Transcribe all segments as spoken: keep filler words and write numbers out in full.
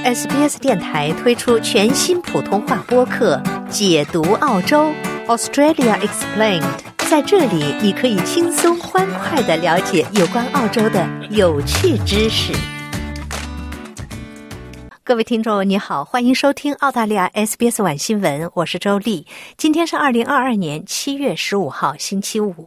S B S 电台推出全新普通话播客《解读澳洲 Australia Explained》，在这里你可以轻松欢快地了解有关澳洲的有趣知识。各位听众你好，欢迎收听澳大利亚 S B S 晚新闻，我是周丽。今天是二零二二年七月十五号星期五。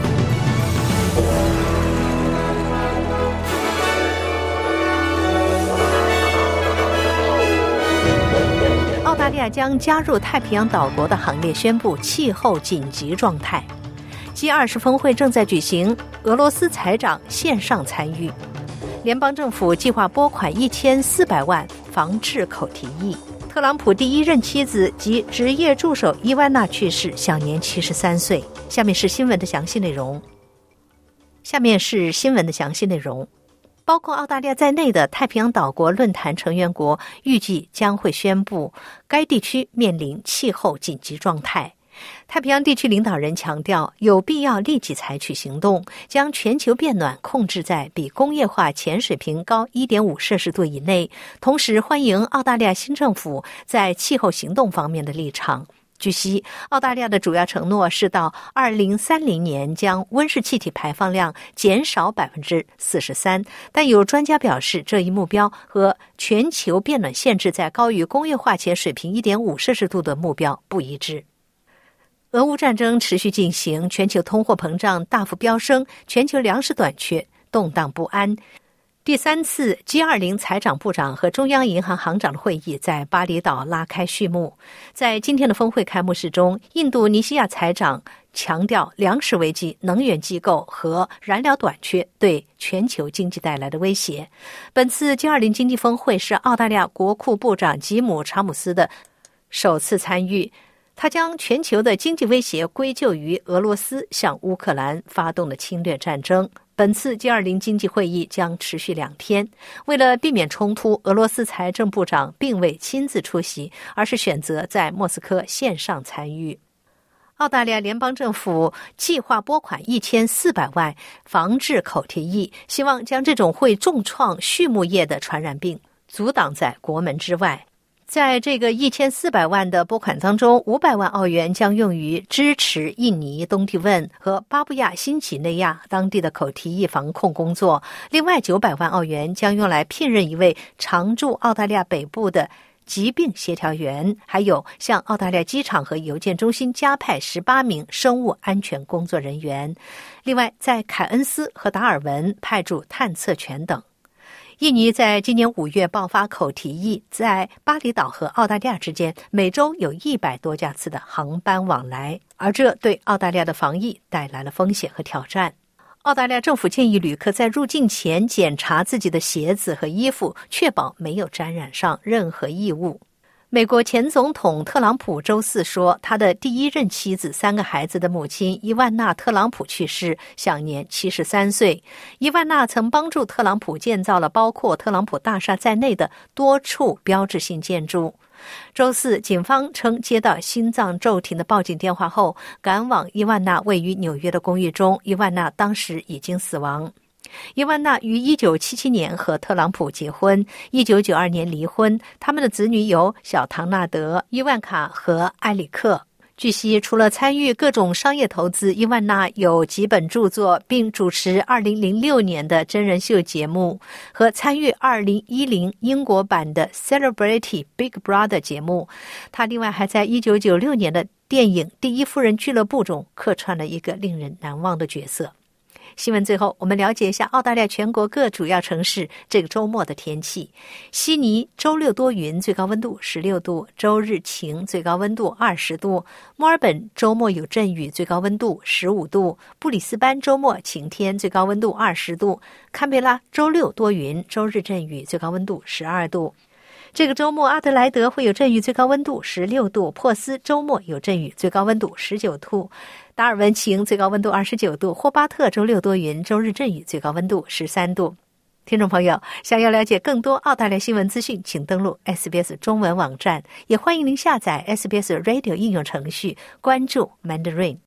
澳大利亚将加入太平洋岛国的行列，宣布气候紧急状态。G 二十峰会正在举行，俄罗斯财长线上参与。联邦政府计划拨款一千四百万防治口蹄疫。特朗普第一任妻子及职业助手伊万娜去世，享年七十三岁。下面是新闻的详细内容。下面是新闻的详细内容。包括澳大利亚在内的太平洋岛国论坛成员国预计将会宣布该地区面临气候紧急状态。太平洋地区领导人强调，有必要立即采取行动，将全球变暖控制在比工业化前水平高 一点五摄氏度以内，同时欢迎澳大利亚新政府在气候行动方面的立场。据悉，澳大利亚的主要承诺是到二零三零年将温室气体排放量减少 百分之四十三， 但有专家表示，这一目标和全球变暖限制在高于工业化前水平 一点五摄氏度的目标不一致。俄乌战争持续进行，全球通货膨胀大幅飙升，全球粮食短缺，动荡不安。第三次 G 二十 财长部长和中央银行行长的会议在巴厘岛拉开序幕。在今天的峰会开幕式中，印度尼西亚财长强调粮食危机、能源机构和燃料短缺对全球经济带来的威胁。本次 G 二十 经济峰会是澳大利亚国库部长吉姆·查姆斯的首次参与，他将全球的经济威胁归咎于俄罗斯向乌克兰发动的侵略战争。本次 G 二十 经济会议将持续两天。为了避免冲突，俄罗斯财政部长并未亲自出席，而是选择在莫斯科线上参与。澳大利亚联邦政府计划拨款一千四百万防治口蹄疫，希望将这种会重创畜牧业的传染病阻挡在国门之外。在这个一千四百万的拨款当中，五百万澳元将用于支持印尼、东帝汶和巴布亚新几内亚当地的口蹄疫防控工作，另外九百万澳元将用来聘任一位常驻澳大利亚北部的疾病协调员，还有向澳大利亚机场和邮件中心加派十八名生物安全工作人员，另外在凯恩斯和达尔文派驻探测犬等。印尼在今年五月爆发口蹄疫，在巴厘岛和澳大利亚之间每周有一百多架次的航班往来，而这对澳大利亚的防疫带来了风险和挑战。澳大利亚政府建议旅客在入境前检查自己的鞋子和衣服，确保没有沾染上任何异物。美国前总统特朗普周四说，他的第一任妻子、三个孩子的母亲伊万娜·特朗普去世，享年七十三岁。伊万娜曾帮助特朗普建造了包括特朗普大厦在内的多处标志性建筑。周四，警方称接到心脏骤停的报警电话后，赶往伊万娜位于纽约的公寓中，伊万娜当时已经死亡。伊万娜于一九七七年和特朗普结婚，一九九二年离婚，他们的子女有小唐纳德、伊万卡和埃里克。据悉，除了参与各种商业投资，伊万娜有几本著作，并主持二零零六年的真人秀节目和参与二零一零英国版的 Celebrity Big Brother 节目。他另外还在一九九六年的电影《第一夫人俱乐部》中客串了一个令人难忘的角色。新闻最后，我们了解一下澳大利亚全国各主要城市这个周末的天气。悉尼周六多云，最高温度十六度；周日晴，最高温度二十度；墨尔本周末有阵雨，最高温度十五度；布里斯班周末晴天，最高温度二十度；堪培拉周六多云，周日阵雨，最高温度十二度。这个周末阿德莱德会有阵雨，最高温度十六度；珀斯周末有阵雨，最高温度十九度；达尔文晴，最高温度二十九度；霍巴特周六多云，周日阵雨，最高温度十三度。听众朋友，想要了解更多澳大利亚新闻资讯，请登录 S B S 中文网站，也欢迎您下载 S B S Radio 应用程序，关注 Mandarin。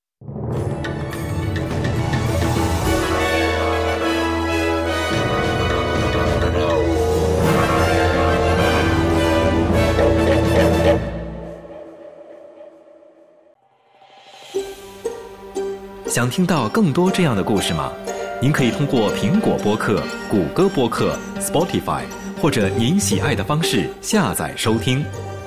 想听到更多这样的故事吗？您可以通过苹果播客、谷歌播客、Spotify 或者您喜爱的方式下载收听。